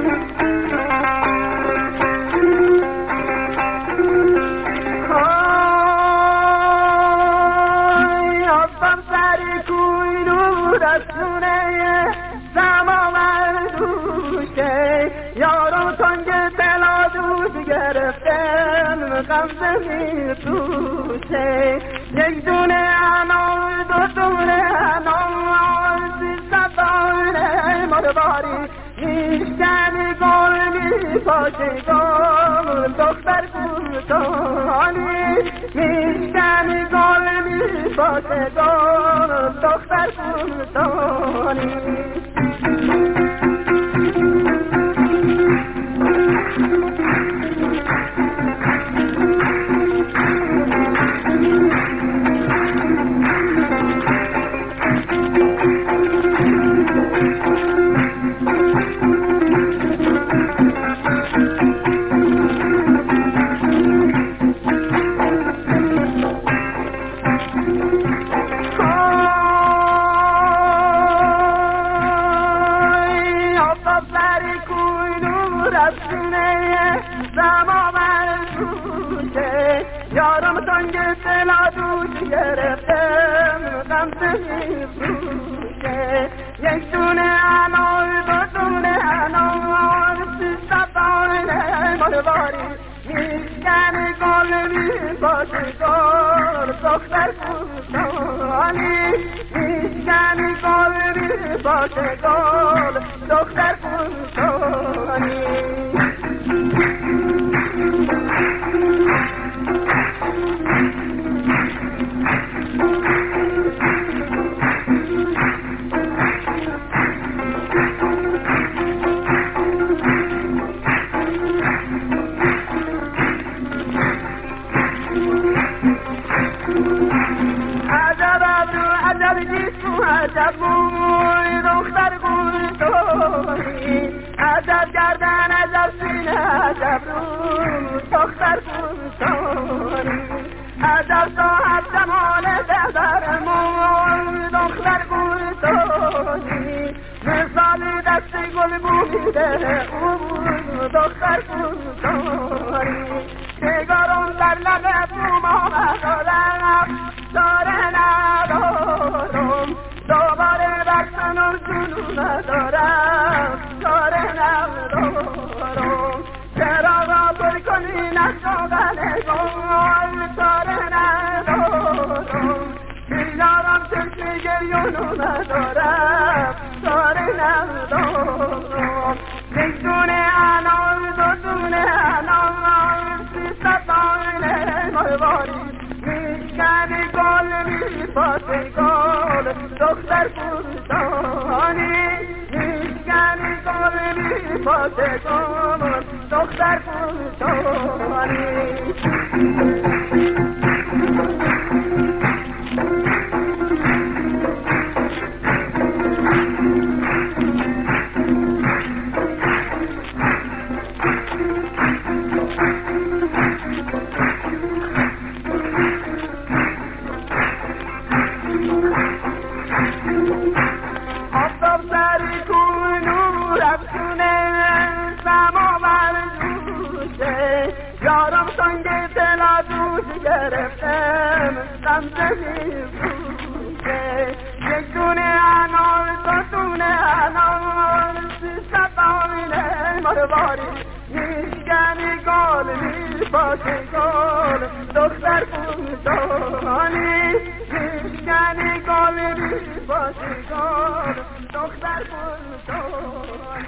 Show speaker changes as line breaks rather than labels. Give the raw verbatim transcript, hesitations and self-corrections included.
غمزه توشه یک دونه انار دو دونه انار سیصد دانه مرواری میشکنی گل میپاشه گل دختر کوتاهانی میشکنی گل میپاشه گل دختر کوتاهانی یارم تنگ دلا دوش گرفتم غمزه میفروشه یک دونه انار دو دونه انار سیصد دانه مرواری میشکنی گل میپاشه گل دختر کوتاهانی میشکنی گل میپاشه گل دختر کوتاهانی عجب موی دختر کوتاهی عجب گردن عجب سینه عجب رو دختر کوتاهی عجب صاحب جمال دختر موی دختر کوتاهی مثال دست گل بوده او دختر کوتاهی نگارم در لب بوما ندارم داره ندارم دوباره برسنم جنون ندارم داره ندارم چرا را پر کنی نشاغل گل داره ندارم بیارم چشم گریونو ندارم داره ندارم یک دونه انار دو دونه انار سیصد دانه مرواری میشکنی گل میپاشه گل دختر کوتاهانی میشکنی گل میپاشه گل دختر کوتاهانی یارم سنگ دلا دوش گرفتم غمزه میفروشه یک دونه انار دو دونه انار سیصد دانه مرواری میشکنی گل میپاشه گل دختر کوتاهانی میشکنی گل میپاشه گل دختر کوتاهانی